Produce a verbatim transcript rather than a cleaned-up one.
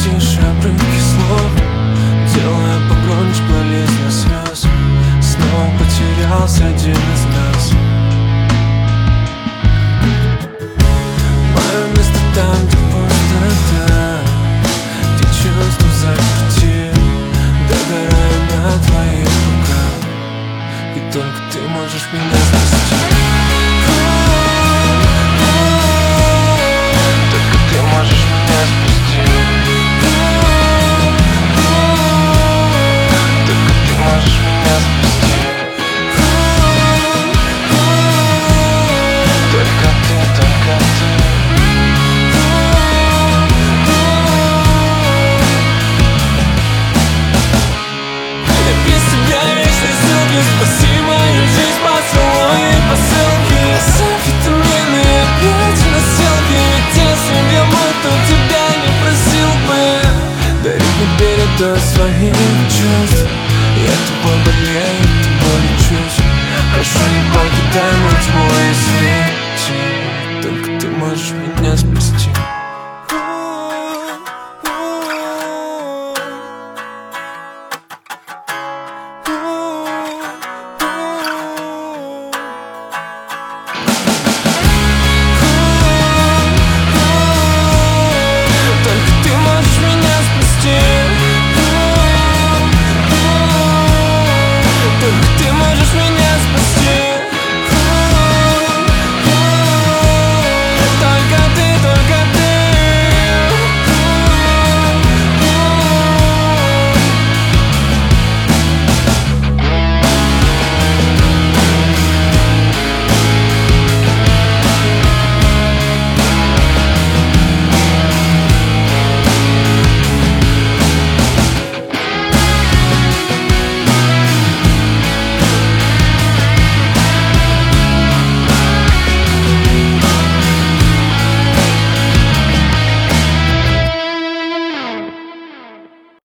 тише обрывки слов, делая погромче болезнь слез. Снова потерялся один из нас. Мое место там, где пустота, где чувства заперти, догораю на твоих руках, и только ты можешь меня спасти. Только ты можешь меня спасти. Только ты можешь меня спасти. Только ты, только ты. Я без тебя вечной ссылки, спаси мою жизнь поцелуи, посылки, витамины, опять носилки. Ведь если б я мог, то тебя не просил бы дарить мне передо своих чувств. Я тобой болею, тобой лечусь. Прошу, не покидай мой тьму и свечи. Только ты можешь меня спасти.